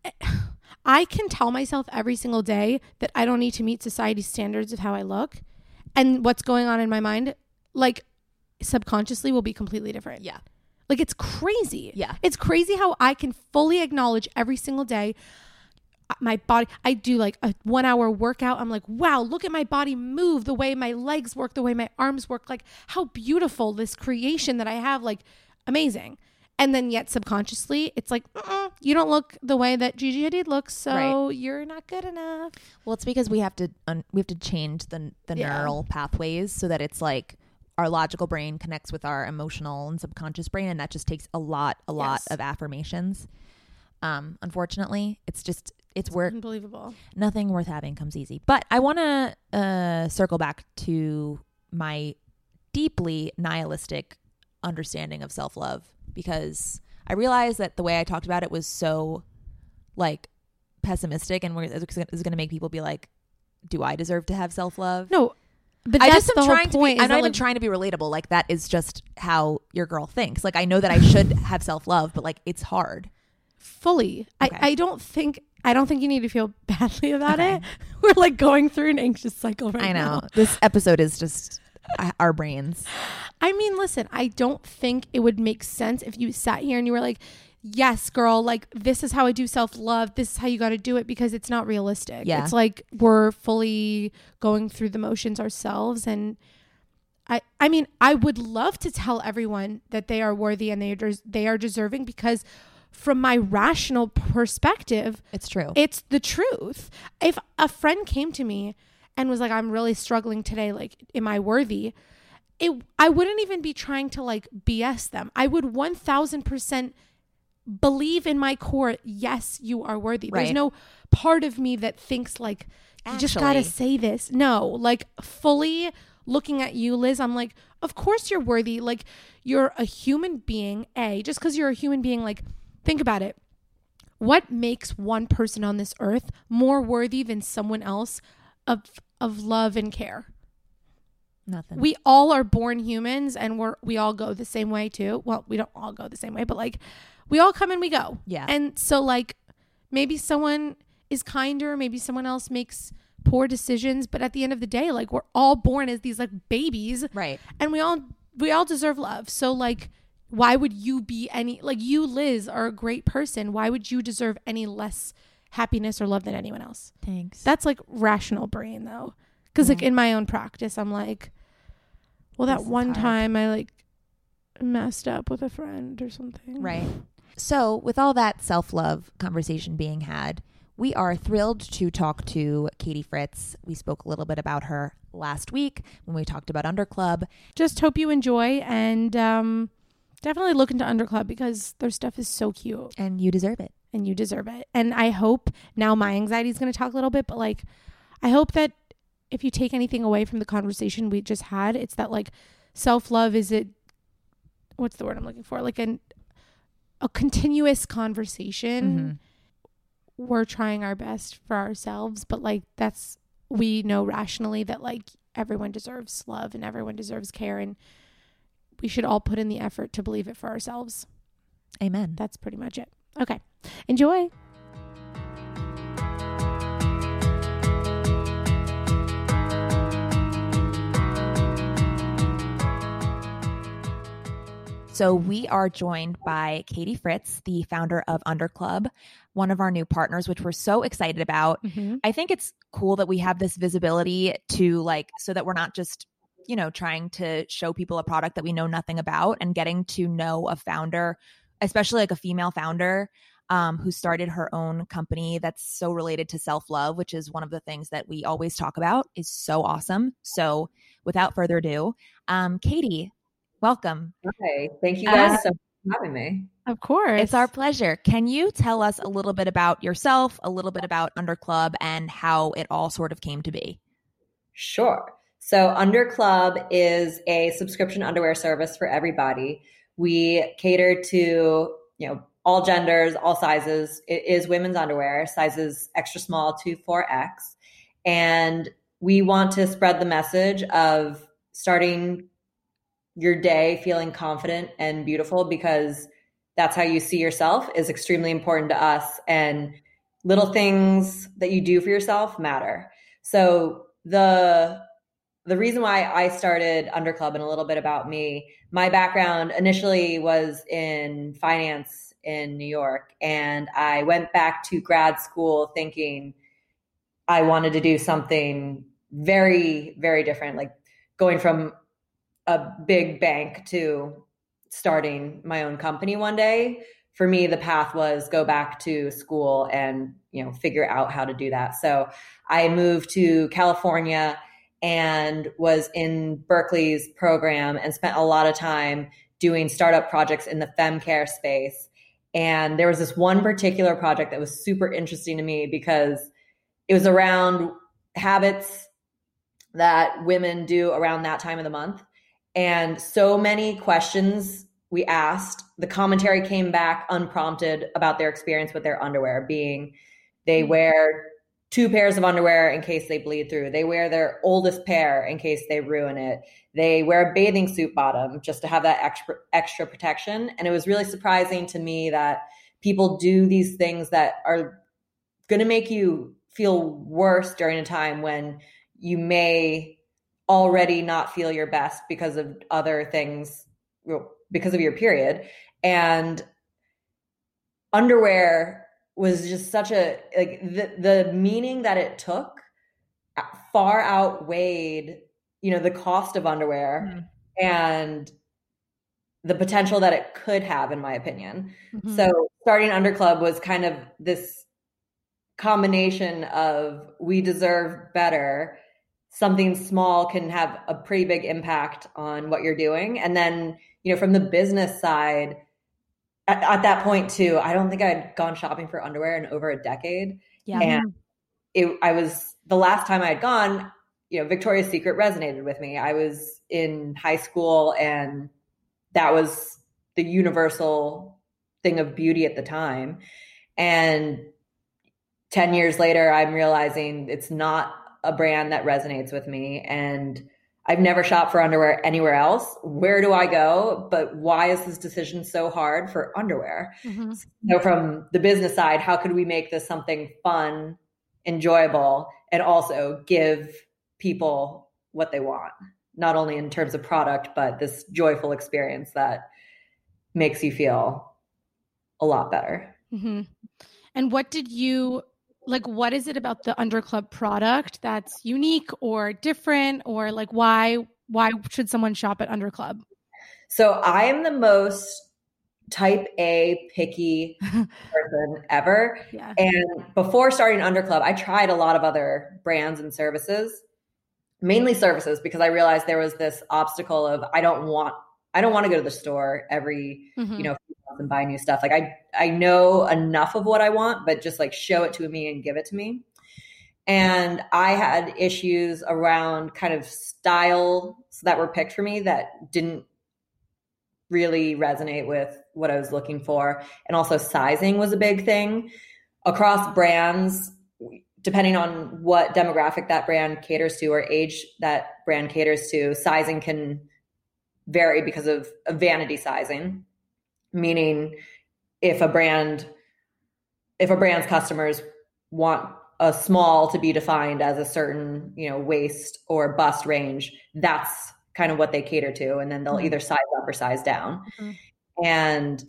Speaker 2: I can tell myself every single day that I don't need to meet society's standards of how I look, and what's going on in my mind, like subconsciously, will be completely different.
Speaker 1: Yeah.
Speaker 2: Like it's crazy.
Speaker 1: Yeah.
Speaker 2: It's crazy how I can fully acknowledge every single day my body. I do like a one hour workout. I'm like, wow, look at my body move, the way my legs work, the way my arms work, like how beautiful this creation that I have, like amazing. And then yet subconsciously, it's like, uh-uh, you don't look the way that Gigi Hadid looks, so right. you're not good enough.
Speaker 1: Well, it's because we have to un- we have to change the the yeah. neural pathways so that it's like our logical brain connects with our emotional and subconscious brain, and that just takes a lot, a lot yes. of affirmations. Um, unfortunately, it's just it's, it's work.
Speaker 2: Unbelievable.
Speaker 1: Nothing worth having comes easy. But I want to uh, circle back to my deeply nihilistic understanding of self-love, because I realized that the way I talked about it was so like pessimistic, and it's going to make people be like, do I deserve to have self-love?
Speaker 2: No, but
Speaker 1: I
Speaker 2: that's
Speaker 1: just am
Speaker 2: the
Speaker 1: trying
Speaker 2: whole point.
Speaker 1: to be, I'm not even
Speaker 2: like,
Speaker 1: trying to be relatable. Like, that is just how your girl thinks. Like, I know that I should have self-love, but like, it's hard.
Speaker 2: Fully. Okay. I, I don't think I don't think you need to feel badly about
Speaker 1: okay.
Speaker 2: it. We're like going through an anxious cycle right
Speaker 1: now. I know.
Speaker 2: Now.
Speaker 1: This episode is just our brains.
Speaker 2: I mean, listen, I don't think it would make sense if you sat here and you were like, yes, girl, like this is how I do self-love. This is how you got to do it, because it's not realistic.
Speaker 1: Yeah.
Speaker 2: It's like we're fully going through the motions ourselves. And I, I mean, I would love to tell everyone that they are worthy and they are, they are deserving, because from my rational perspective,
Speaker 1: it's true.
Speaker 2: It's the truth. If a friend came to me and was like, I'm really struggling today, like, am I worthy? It, I wouldn't even be trying to like B S them. I would one thousand percent believe in my core, yes, you are worthy. Right. There's no part of me that thinks like, you Actually. just got to say this. No, like fully looking at you, Liz, I'm like, of course you're worthy. Like, you're a human being, A, just because you're a human being, like, think about it. What makes one person on this earth more worthy than someone else of of love and care?
Speaker 1: Nothing.
Speaker 2: We all are born humans, and we're we all go the same way too. Well, we don't all go the same way, but like we all come and we go.
Speaker 1: Yeah.
Speaker 2: And so like maybe someone is kinder, maybe someone else makes poor decisions, but at the end of the day, like we're all born as these like babies.
Speaker 1: Right.
Speaker 2: And we all we all deserve love. So like, why would you be any, like you, Liz, are a great person. Why would you deserve any less happiness or love than anyone else?
Speaker 1: Thanks.
Speaker 2: That's like rational brain though. Cause yeah. like in my own practice, I'm like, well, that one time I like messed up with a friend or something.
Speaker 1: Right. So with all that self-love conversation being had, we are thrilled to talk to Katie Fritz. We spoke a little bit about her last week when we talked about Underclub.
Speaker 2: Just hope you enjoy, and um, definitely look into Underclub because their stuff is so cute.
Speaker 1: And you deserve it.
Speaker 2: And you deserve it. And I hope, now my anxiety is going to talk a little bit, but like, I hope that if you take anything away from the conversation we just had, it's that like self-love is it, what's the word I'm looking for? Like an, a continuous conversation. Mm-hmm. We're trying our best for ourselves, but like that's, we know rationally that like everyone deserves love and everyone deserves care, and we should all put in the effort to believe it for ourselves.
Speaker 1: Amen.
Speaker 2: That's pretty much it. Okay. Enjoy.
Speaker 1: So we are joined by Katie Fritz, the founder of Underclub, one of our new partners, which we're so excited about. Mm-hmm. I think it's cool that we have this visibility to like, so that we're not just, you know, trying to show people a product that we know nothing about, and getting to know a founder, especially like a female founder um, who started her own company that's so related to self-love, which is one of the things that we always talk about, is so awesome. So without further ado, um, Katie, welcome.
Speaker 3: Okay. Thank you guys uh, so much for having me.
Speaker 2: Of course.
Speaker 1: It's our pleasure. Can you tell us a little bit about yourself, a little bit about Underclub, and how it all sort of came to be?
Speaker 3: Sure. So Underclub is a subscription underwear service for everybody. We cater to, you know, all genders, all sizes. It is women's underwear, sizes extra small to four X. And we want to spread the message of starting your day feeling confident and beautiful, because that's how you see yourself is extremely important to us, and little things that you do for yourself matter. So the the reason why I started Underclub, and a little bit about me, my background initially was in finance in New York, and I went back to grad school thinking I wanted to do something very, very different, like going from a big bank to starting my own company one day, for me, the path was go back to school and, you know, figure out how to do that. So I moved to California and was in Berkeley's program and spent a lot of time doing startup projects in the femcare space. And there was this one particular project that was super interesting to me because it was around habits that women do around that time of the month. And so many questions we asked, the commentary came back unprompted about their experience with their underwear, being they wear two pairs of underwear in case they bleed through. They wear their oldest pair in case they ruin it. They wear a bathing suit bottom just to have that extra, extra protection. And it was really surprising to me that people do these things that are going to make you feel worse during a time when you may already not feel your best because of other things, because of your period. And underwear was just such a, like the, the meaning that it took far outweighed, you know, the cost of underwear mm-hmm. and the potential that it could have, in my opinion. Mm-hmm. So starting Under Club was kind of this combination of we deserve better. Something small can have a pretty big impact on what you're doing. And then, you know, from the business side, at, at that point too, I don't think I'd gone shopping for underwear in over a decade.
Speaker 1: Yeah.
Speaker 3: And it, I was, the last time I had gone, you know, Victoria's Secret resonated with me. I was in high school and that was the universal thing of beauty at the time. And ten years later, I'm realizing it's not a brand that resonates with me. And I've never shopped for underwear anywhere else. Where do I go? But why is this decision so hard for underwear? Mm-hmm. So from the business side, how could we make this something fun, enjoyable, and also give people what they want? Not only in terms of product, but this joyful experience that makes you feel a lot better.
Speaker 2: Mm-hmm. And what did you, like, what is it about the Under Club product that's unique or different, or like why, why should someone shop at Under Club?
Speaker 3: So I am the most type A picky person ever.
Speaker 2: Yeah.
Speaker 3: And before starting Under Club, I tried a lot of other brands and services, mainly services, because I realized there was this obstacle of, I don't want, I don't want to go to the store every, mm-hmm. you know, and buy new stuff. Like I, I know enough of what I want, but just like show it to me and give it to me. And I had issues around kind of styles that were picked for me that didn't really resonate with what I was looking for. And also sizing was a big thing across brands, depending on what demographic that brand caters to or age that brand caters to. Sizing can vary because of, of vanity sizing. Meaning if a brand, if a brand's customers want a small to be defined as a certain, you know, waist or bust range, that's kind of what they cater to. And then they'll mm-hmm. either size up or size down. Mm-hmm. And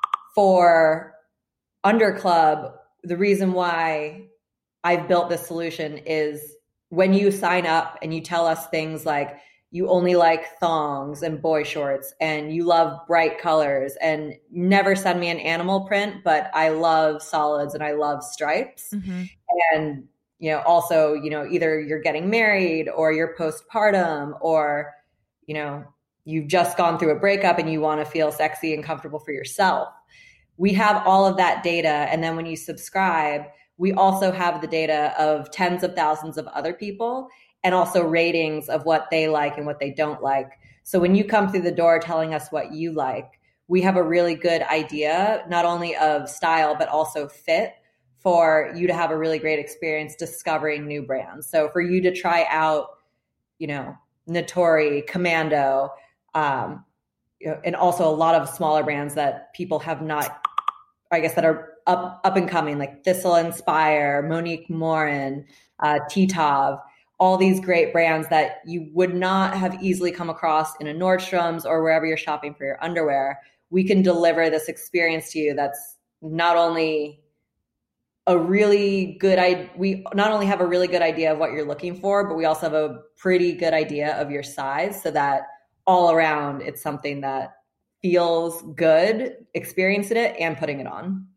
Speaker 3: for Under Club, the reason why I've built this solution is when you sign up and you tell us things like, you only like thongs and boy shorts and you love bright colors and never send me an animal print, but I love solids and I love stripes. Mm-hmm. And, you know, also, you know, either you're getting married or you're postpartum or, you know, you've just gone through a breakup and you want to feel sexy and comfortable for yourself. We have all of that data. And then when you subscribe, we also have the data of tens of thousands of other people and also ratings of what they like and what they don't like. So when you come through the door telling us what you like, we have a really good idea, not only of style, but also fit for you to have a really great experience discovering new brands. So for you to try out, you know, Natori, Commando, um, you know, and also a lot of smaller brands that people have not, I guess, that are up, up and coming, like Thistle Inspire, Monique Morin, uh, T-Tav, all these great brands that you would not have easily come across in a Nordstrom's or wherever you're shopping for your underwear. We can deliver this experience to you that's not only a really good idea, we not only have a really good idea of what you're looking for, but we also have a pretty good idea of your size so that all around it's something that feels good experiencing it and putting it on.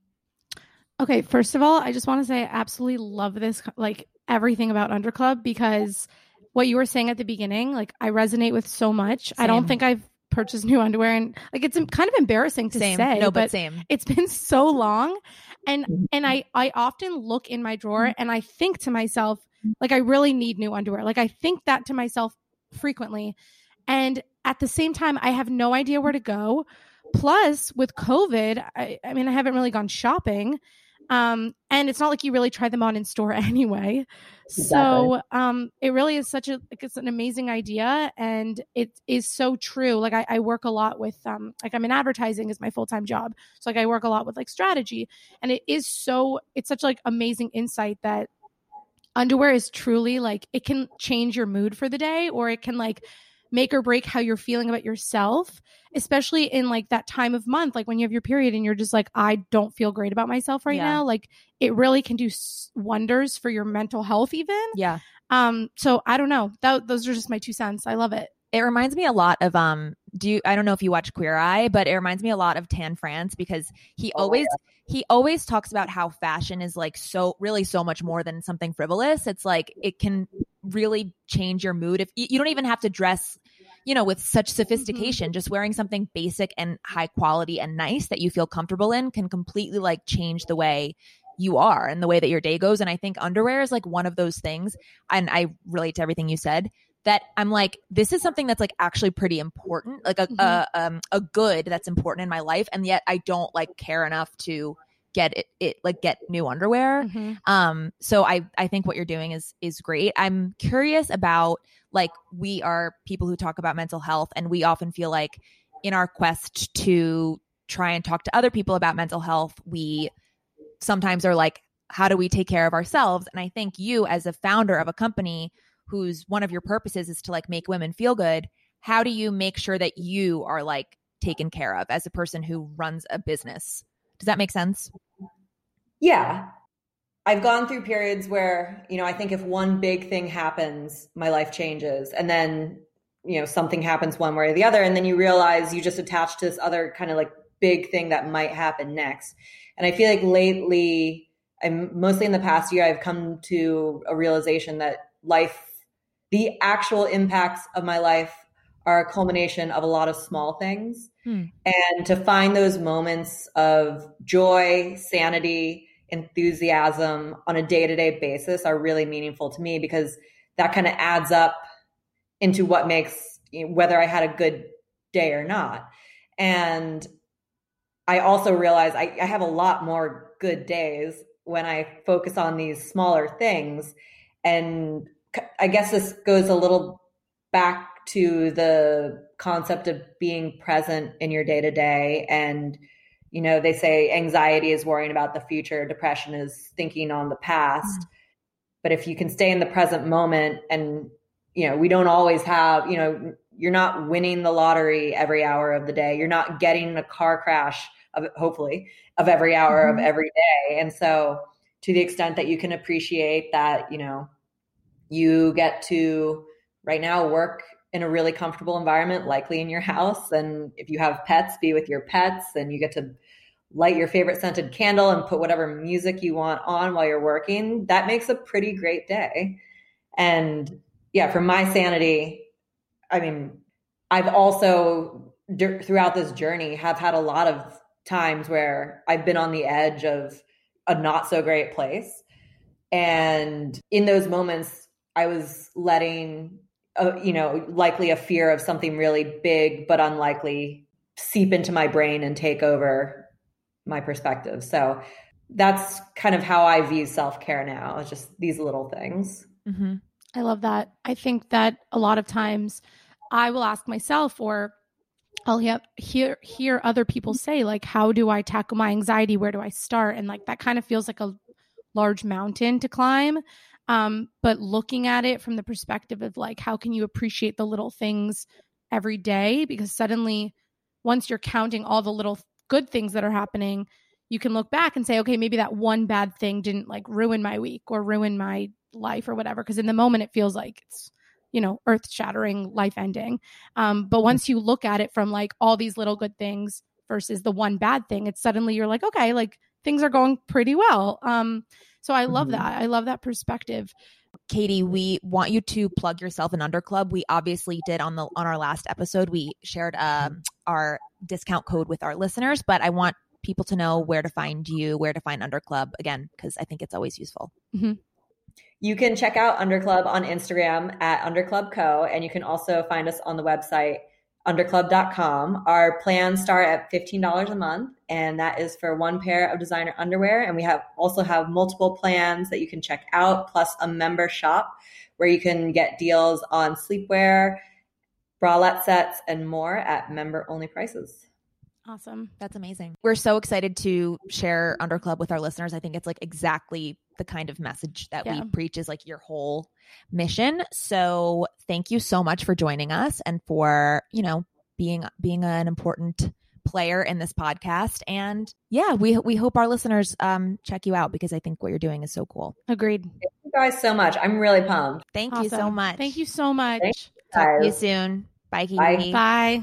Speaker 2: Okay, first of all, I just want to say I absolutely love this, like everything about Underclub, because what you were saying at the beginning, like I resonate with so much.
Speaker 1: Same.
Speaker 2: I don't think I've purchased new underwear, and like it's kind of embarrassing to
Speaker 1: Same.
Speaker 2: say,
Speaker 1: No, but
Speaker 2: but
Speaker 1: same.
Speaker 2: it's been so long. And and I I often look in my drawer and I think to myself, like I really need new underwear. Like I think that to myself frequently. And at the same time, I have no idea where to go. Plus, with COVID, I, I mean, I haven't really gone shopping. Um, and it's not like you really try them on in store anyway.
Speaker 3: Exactly.
Speaker 2: So um, it really is such a, like, it's an amazing idea. And it is so true. Like I, I work a lot with, um, like I'm in advertising is my full-time job. So like I work a lot with like strategy, and it is so, it's such like amazing insight that underwear is truly like, it can change your mood for the day, or it can like make or break how you're feeling about yourself, especially in like that time of month, like when you have your period and you're just like, I don't feel great about myself right
Speaker 1: Yeah.
Speaker 2: now. Like it really can do s- wonders for your mental health even.
Speaker 1: Yeah.
Speaker 2: Um, so I don't know. That, those are just my two cents. I love it.
Speaker 1: It reminds me a lot of um do you I don't know if you watch Queer Eye, but it reminds me a lot of Tan France, because he
Speaker 3: Oh,
Speaker 1: always
Speaker 3: yeah.
Speaker 1: he always talks about how fashion is like so really so much more than something frivolous. It's like it can really change your mood. If you, you don't even have to dress, you know, with such sophistication, mm-hmm. just wearing something basic and high quality and nice that you feel comfortable in can completely like change the way you are and the way that your day goes. And I think underwear is like one of those things. And I relate to everything you said, that I'm like, this is something that's like actually pretty important, like a, mm-hmm. a, um, a good that's important in my life. And yet I don't like care enough to get it, it like get new underwear. Mm-hmm. Um, so I, I think what you're doing is, is great. I'm curious about, like, we are people who talk about mental health, and we often feel like in our quest to try and talk to other people about mental health, we sometimes are like, how do we take care of ourselves? And I think you, as a founder of a company whose one of your purposes is to like make women feel good, how do you make sure that you are like taken care of as a person who runs a business? Does that make sense?
Speaker 3: Yeah. I've gone through periods where, you know, I think if one big thing happens, my life changes. And then, you know, something happens one way or the other. And then you realize you just attach to this other kind of like big thing that might happen next. And I feel like lately, I'm mostly in the past year, I've come to a realization that life, the actual impacts of my life are a culmination of a lot of small things. Hmm. And to find those moments of joy, sanity, enthusiasm on a day-to-day basis are really meaningful to me, because that kind of adds up into what makes, you know, whether I had a good day or not. And I also realize I, I have a lot more good days when I focus on these smaller things. And I guess this goes a little back to the concept of being present in your day-to-day. And, you know, they say anxiety is worrying about the future, depression is thinking on the past. Mm-hmm. But if you can stay in the present moment, and, you know, we don't always have, you know, you're not winning the lottery every hour of the day. You're not getting a car crash of, hopefully, of every hour mm-hmm. of every day. And so to the extent that you can appreciate that, you know, you get to right now work in a really comfortable environment, likely in your house. And if you have pets, be with your pets, and you get to light your favorite scented candle and put whatever music you want on while you're working. That makes a pretty great day. And yeah, for my sanity, I mean, I've also d- throughout this journey have had a lot of times where I've been on the edge of a not so great place. And in those moments, I was letting, uh, you know, likely a fear of something really big but unlikely seep into my brain and take over my perspective. So that's kind of how I view self-care now. It's just these little things.
Speaker 2: Mm-hmm. I love that. I think that a lot of times I will ask myself, or I'll hear, hear, hear other people say, like, how do I tackle my anxiety? Where do I start? And like, that kind of feels like a large mountain to climb. Um, but looking at it from the perspective of like, how can you appreciate the little things every day? Because suddenly once you're counting all the little good things that are happening, you can look back and say, okay, maybe that one bad thing didn't like ruin my week or ruin my life or whatever. Because in the moment it feels like it's you know, earth shattering, life ending. Um, but once you look at it from like all these little good things versus the one bad thing, it's suddenly you're like, okay, like things are going pretty well. Um, so I love
Speaker 3: Mm-hmm.
Speaker 2: that. I love that perspective.
Speaker 1: Katie, we want you to plug yourself in Under Club. We obviously did on the on our last episode. We shared um, our discount code with our listeners, but I want people to know where to find you, where to find Under Club again, because I think it's always useful.
Speaker 2: Mm-hmm.
Speaker 3: You can check out Underclub on Instagram at Underclub Co. And you can also find us on the website, underclub dot com. Our plans start at fifteen dollars a month, and that is for one pair of designer underwear. And we have also have multiple plans that you can check out, plus a member shop where you can get deals on sleepwear, bralette sets, and more at member-only prices.
Speaker 2: Awesome.
Speaker 1: That's amazing. We're so excited to share Under Club with our listeners. I think it's like exactly the kind of message that
Speaker 2: Yeah.
Speaker 1: we preach is like your whole mission. So thank you so much for joining us and for, you know, being being an important player in this podcast. And yeah, we we hope our listeners um check you out because I think what you're doing is so cool.
Speaker 2: Agreed.
Speaker 3: Thank you guys so much. I'm really pumped.
Speaker 1: Thank you so
Speaker 2: Awesome.
Speaker 1: much.
Speaker 2: Thank you so much.
Speaker 3: Thanks.
Speaker 1: Talk to you
Speaker 3: guys.
Speaker 1: soon. Bye, Katie.
Speaker 3: Bye.
Speaker 2: Bye.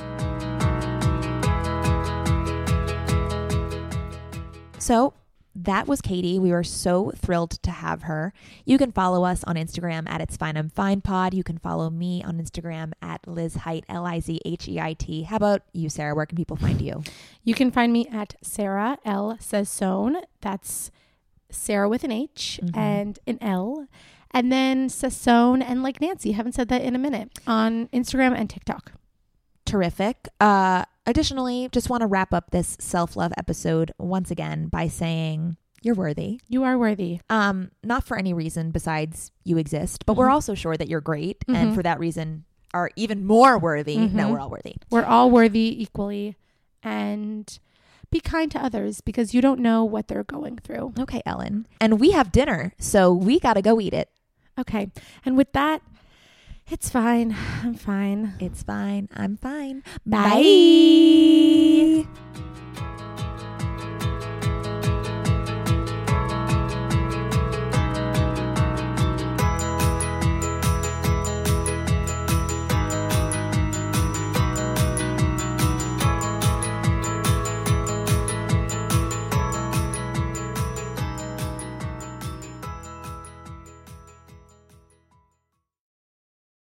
Speaker 1: So that was Katie. We were so thrilled to have her. You can follow us on Instagram at It's Fine I'm Fine Pod. You can follow me on Instagram at Liz Height, L I Z H E I T. How about you, Sarah? Where can people find you?
Speaker 2: You can find me at Sarah L Sassone. That's Sarah with an H
Speaker 1: Mhm.
Speaker 2: and an L. And then Sassone and like Nancy. Haven't said that in a minute on Instagram and TikTok.
Speaker 1: Terrific. Uh, additionally, just want to wrap up this self-love episode once again by saying you're worthy.
Speaker 2: You are worthy.
Speaker 1: Um, not for any reason besides you exist, but we're
Speaker 2: Mhm.
Speaker 1: also sure that you're great.
Speaker 2: Mhm.
Speaker 1: And for that reason are even more worthy. No,
Speaker 2: Mhm.
Speaker 1: we're all worthy.
Speaker 2: We're all worthy equally. And be kind to others because you don't know what they're going through.
Speaker 1: Okay, Ellen. And we have dinner, so we got to go eat it.
Speaker 2: Okay. And with that, it's fine. I'm fine.
Speaker 1: It's fine. I'm fine.
Speaker 2: Bye.
Speaker 1: Bye.